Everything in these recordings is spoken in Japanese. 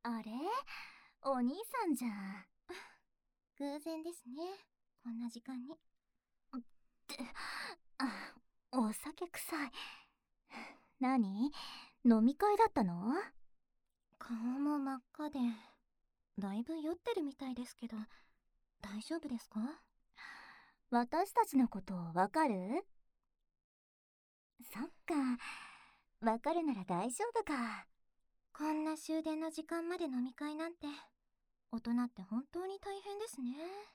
あれ、お兄さんじゃん。 偶然ですね、こんな時間に。 お酒臭い。何？飲み会だったの？ 顔も真っ赤で、だいぶ酔ってるみたいですけど、大丈夫ですか？ 私たちのことわかる？そっか、わかるなら大丈夫か。 こんな終電の時間まで飲み会なんて、大人って本当に大変ですね。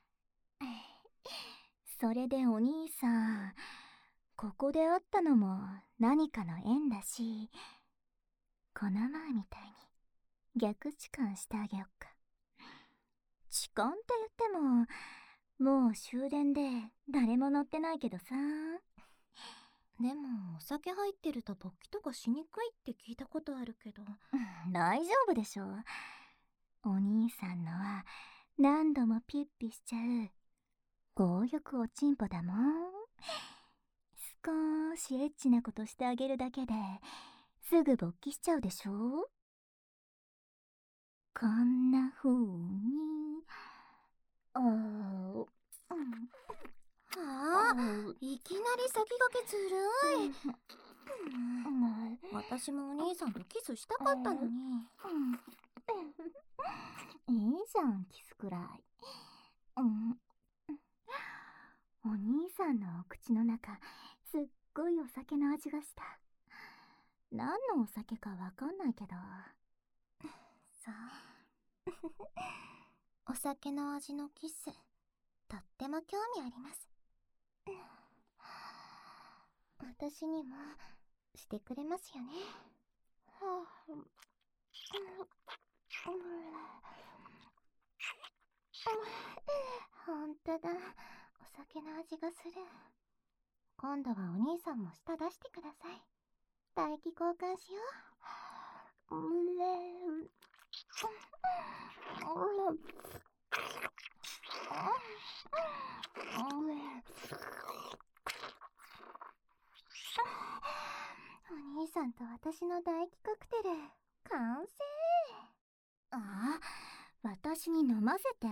それでお兄さん、ここで会ったのも何かの縁だし、この前みたいに逆痴漢してあげよっか。痴漢って言っても、もう終電で誰も乗ってないけどさ。 でも、お酒入ってると勃起とかしにくいって聞いたことあるけど。 大丈夫でしょ。お兄さんのは何度もピッピしちゃう強欲おちんぽだもん。少しエッチなことしてあげるだけですぐ勃起しちゃうでしょ。こんな風に。 いきなり先駆けずるい。私もお兄さんとキスしたかったのに。 いいじゃん、キスくらい。お兄さんのお口の中、すっごいお酒の味がした。何のお酒かわかんないけど。 そう。お酒の味のキス、とっても興味あります。私にもしてくれますよね。ほんとだ、お酒の味がする。今度はお兄さんも舌出してください。唾液交換しよう。お兄さんと私の唾液カクテル完成。 あ、私に飲ませて。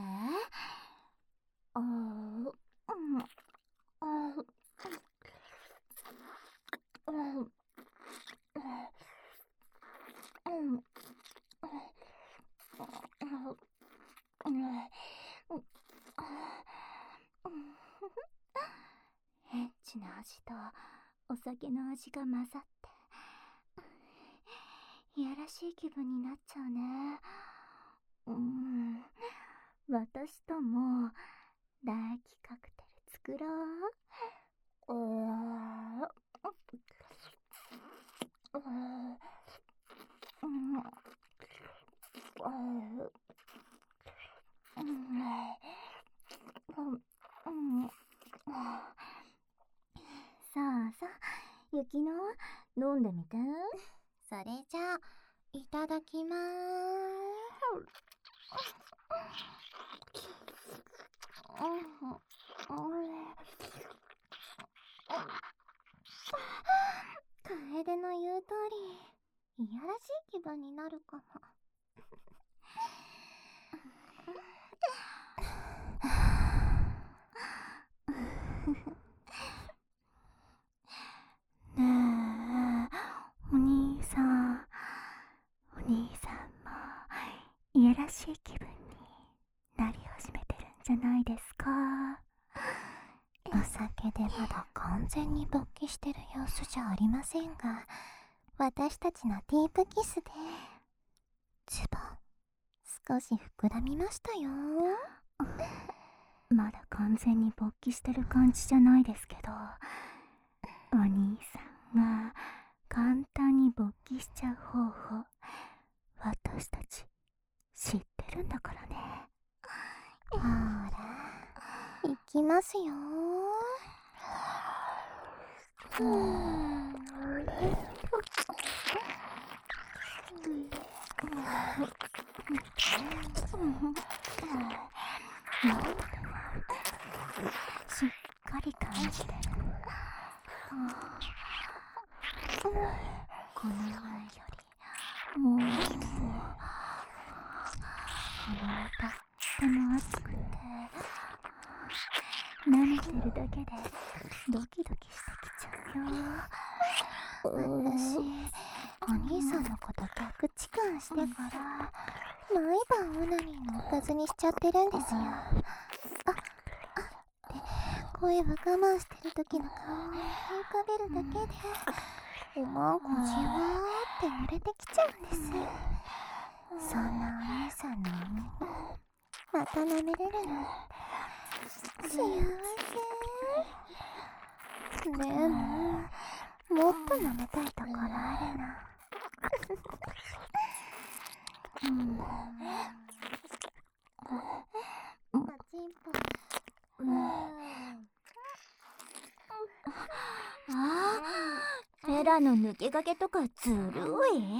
エッチな味とお酒の味が混ざっていやらしい気分になっちゃうね。私とも唾液カクテル作ろう。さあさあ、雪乃、飲んでみて。 それじゃあ、いただきまーす。楓の言う通り、いやらしい気分になるかも。 ねえ、お兄さん。お兄さんもいやらしい気分になり始めてるんじゃないですか。 お酒でまだ完全に勃起してる様子じゃありませんが、私たちのディープキスでズボン少し膨らみましたよ。 まだ完全に勃起してる感じじゃないですけど、お兄さんが簡単に勃起しちゃう方法、私たち知ってるんだからね。 ほら、いきますよ。 しっかり感じてる。この前よりもうとっても熱くて、舐めてるだけでドキドキしてきちゃうよ。 私、お兄さんのこと逆痴漢してから毎晩オナニーのおかずにしちゃってるんですよ。声は我慢してる時の顔に浮かべるだけでおまんこじわーって濡れてきちゃうんです。そんなお兄さんの耳また舐めれるの幸せ。でももっと舐めたいところあるな。おちんぽ。 フェラの抜け駆けとかずるい。いいで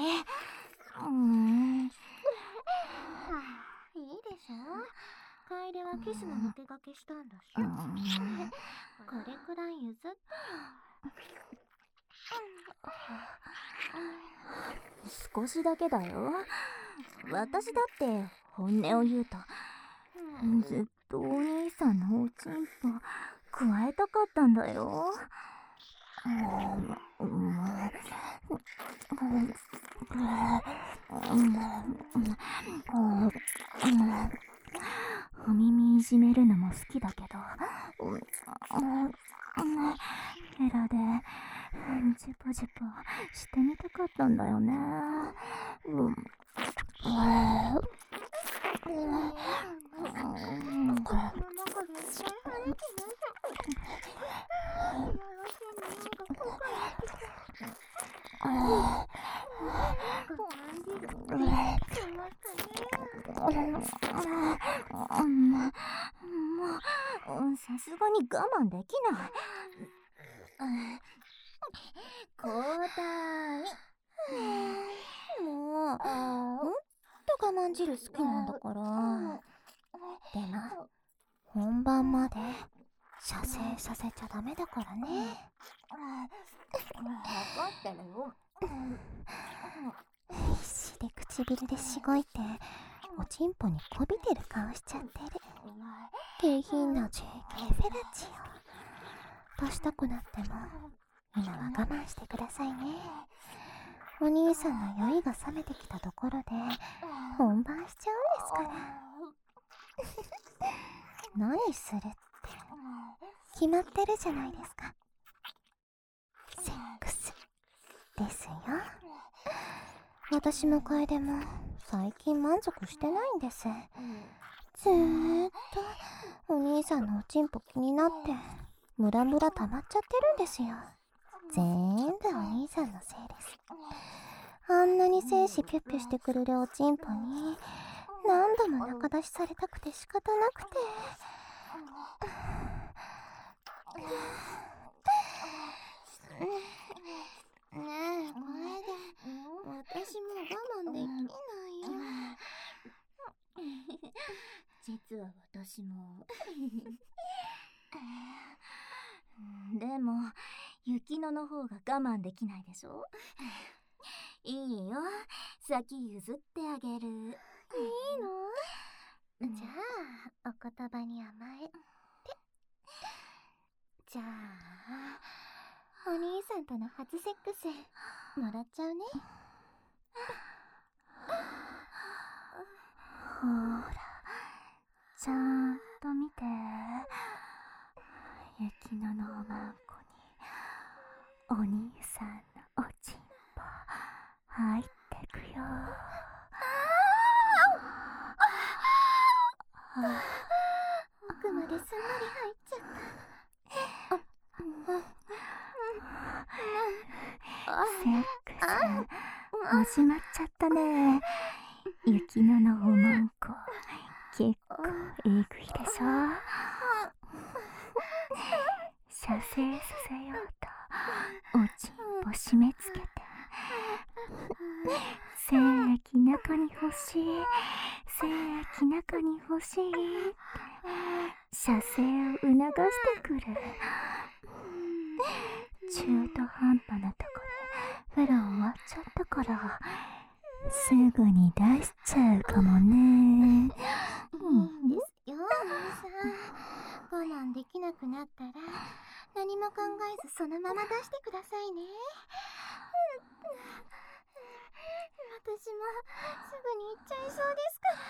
しょ。楓はキスの抜け駆けしたんだし、これくらい譲ってよ。 少しだけだよ。私だって本音を言うと、ずっとお兄さんのおちんぽ加えたかったんだよ。お耳いじめるのも好きだけど、ヘラでジュポジュポしてみたかったんだよね。さすがに我慢できない。 交代。もう、ほんと我慢汁好きなんだから。でも、本番まで射精させちゃダメだからね。 分かってるよ。 必死で唇でしごいて、おちんぽにこびてる顔しちゃってる。下品な JK フェラチオ。年とくなっても、今は我慢してくださいね。お兄さんの酔いが冷めてきたところで、本番しちゃうんですから。何するって、決まってるじゃないですか。セックスですよ。私も楓も最近満足してないんです。ずーっとお兄さんのおちんぽ気になってムラムラ溜まっちゃってるんですよ。全部お兄さんのせいです。あんなに精子ピュッピュしてくれるおちんぽに何度も仲出しされたくて仕方なくて。ねえ、これで私も我慢できないよ。 実は私もでも雪乃の方が我慢できないでしょ。いいよ、先譲ってあげる。いいの？じゃあお言葉に甘えて。じゃあお兄さんとの初セックスもらっちゃうね。 ほら、ちゃんと見て。雪乃のおまんこにお兄さんのおちんぽ入ってくよ。 奥まですんなり入っちゃった。 セックス始まっちゃったね。雪乃のおまんこ結構えぐいでしょ。射精させようとおちんぽ締め付けて、精液中に欲しい、精液中に欲しいって射精を促してくる。中途半端なとこでフェラ終わっちゃったから、すぐに出しちゃうかもね。 そのまま出してくださいね。私もすぐに行っちゃいそう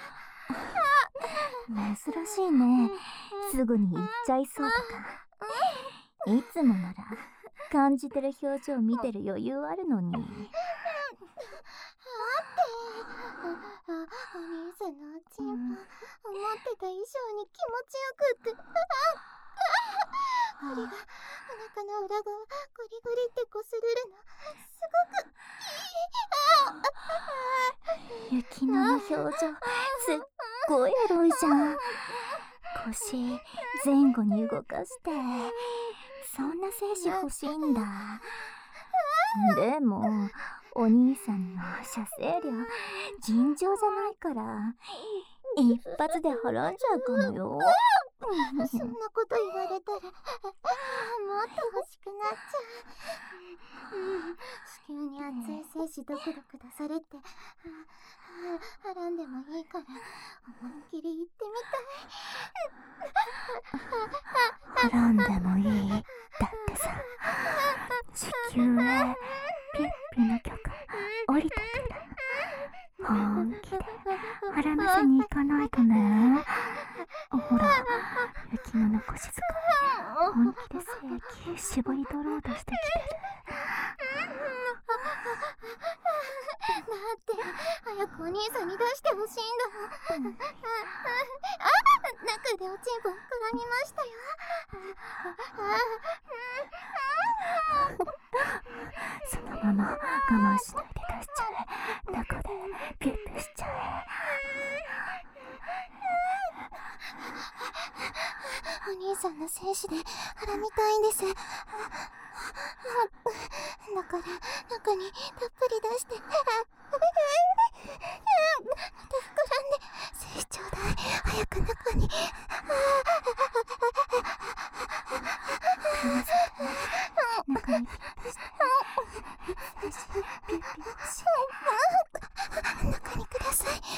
ですから。 珍しいね。すぐに行っちゃいそうとか。いつもなら感じてる表情見てる余裕あるのに。 お兄さんのおちんぽ、思ってた以上に気持ちよくって、これがお腹の裏側ゴリゴリってこすれるのすごくいい。 雪乃の表情すっごいエロいじゃん。腰前後に動かして、そんな精子欲しいんだ。でもお兄さんの射精量尋常じゃないから一発で払っちゃうかもよ。 そんなこと言われたらもっと欲しくなっちゃう。子宮に熱い精子ドクドク出されてはらんでもいいから思いっきり行ってみたい。 はらんでもいい。だってさ、地球へピッピの許可降りてくる。本気ではらませに行かないとね。ほら、雪乃の腰使い本気で精液絞り取ろうとしてきてる。 だって早くお兄さんに出してほしいんだもん。中でおちんぽ膨らみましたよ。 そのまま我慢しないで出しちゃえ。中でピュッピュしちゃえ。 お兄さんの精子ではらみたいんです。だから中にたっぷり出してまた膨らんで精子ちょうだい。早く中に中にピッとして精子ピュッピュし中にください。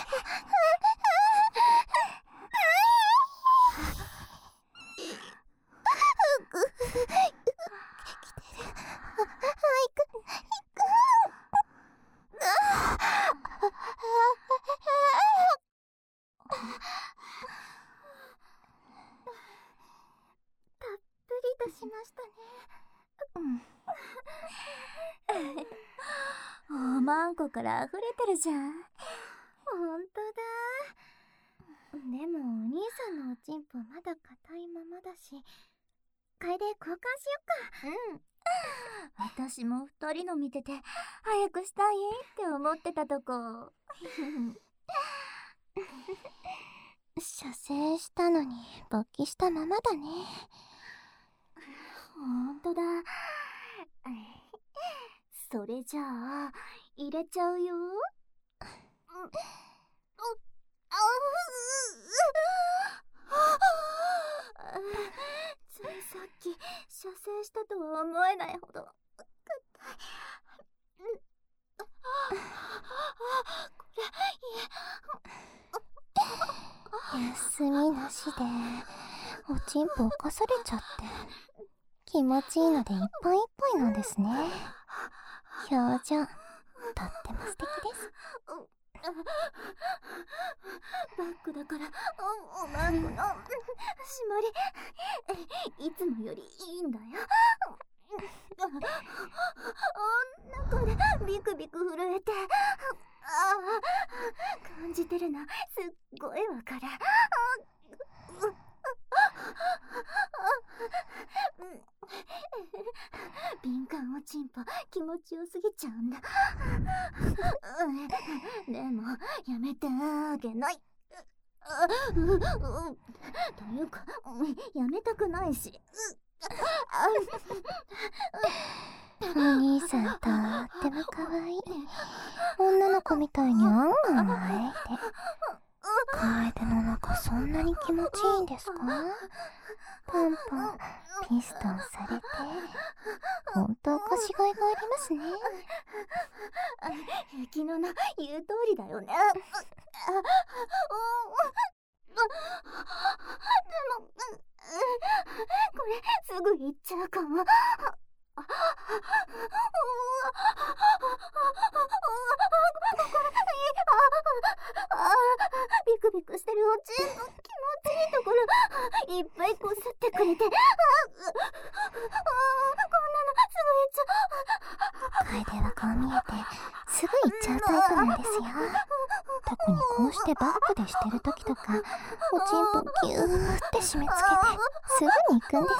出しましたね。 おまんこから溢れてるじゃん。 ほんとだ。でもお兄さんのおちんぽまだ硬いままだし、替えで交換しよっか。 私も二人の見てて早くしたいって思ってたとこ。 射精したのに勃起したままだね。 ほんとだ。それじゃあ入れちゃうよ。ついさっき射精したとは思えないほど休みなしでおちんぽ犯されちゃって気持ちいいのでいっぱいいっぱいなんですね。表情とっても素敵です。 バックだからおまんこの締まりいつもよりいいんだよ。中でビクビク震えて感じてるのすっごいわかる。敏感おちんぽ気持ちよすぎちゃうんだ。でもやめてあげない。というかやめたくないし。 お兄さんとっても可愛い。女の子みたいにあんあんあえて。楓の中そんなに気持ちいいんですか？ポンポンピストンされてほんと腰がいがありますね。 雪乃の言う通りだよね。でもこれすぐ行っちゃうかも。 ビクビクしてるおちんの気持ちいいところいっぱいこすってくれて、こんなのすぐいっちゃう。 楓はこう見えてすぐ行っちゃうタイプなんですよ。特にこうしてバックでしてる時とか、おちんぽギューって締め付けてすぐに行くんです。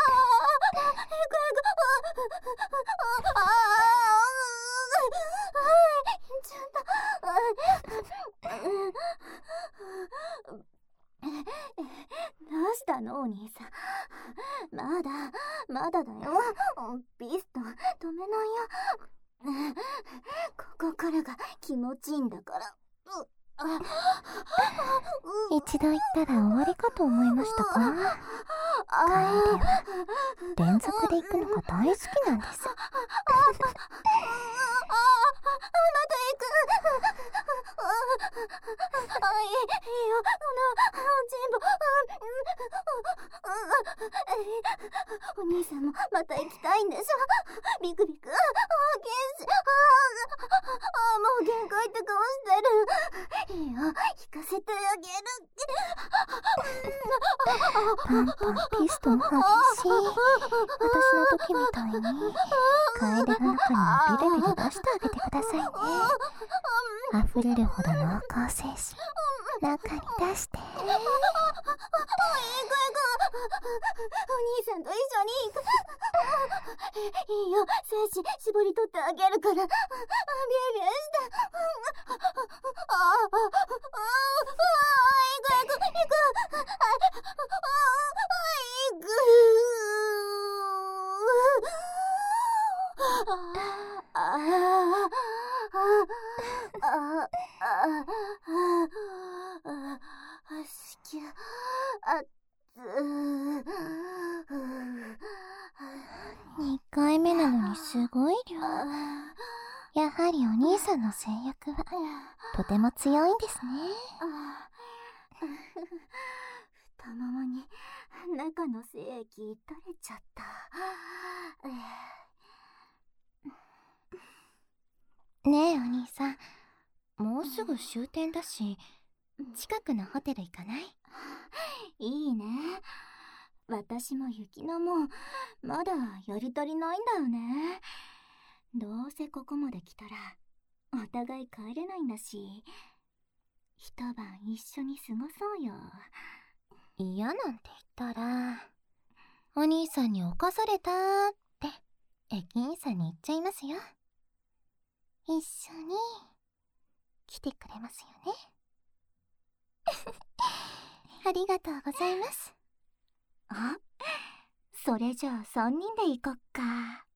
どうしたのお兄さん。まだだよ。ビスト止めないよ。ここからが気持ちいいんだから。 一度行ったら終わりかと思いましたか？楓は連続で行くのが大好きなんです。 いいよ、お兄さんもまた行きたいんでしょ。ビクビク、もう限界って顔してる。いいよ、引かせてあげる。 パンパンピストン激しい。私の時みたいに楓の中にビリビリ出してあげてくださいね。溢れるほど濃厚精子中に出して。 お兄さんと一緒に行く。いいよ、精子絞り取ってあげるから。ビエビエして。 2回目なのにすごい量。やはりお兄さんの性欲はとても強いんですね。 太ももに中の精液取れちゃった。 ねえお兄さん、もうすぐ終点だし、近くのホテル行かない？ いいね。私も雪乃もまだやり足りないんだよね。どうせここまで来たらお互い帰れないんだし、一晩一緒に過ごそうよ。 嫌なんて言ったら、お兄さんに侵されたって駅員さんに言っちゃいますよ。一緒に来てくれますよね。ありがとうございます。 それじゃあ3人で行こっか。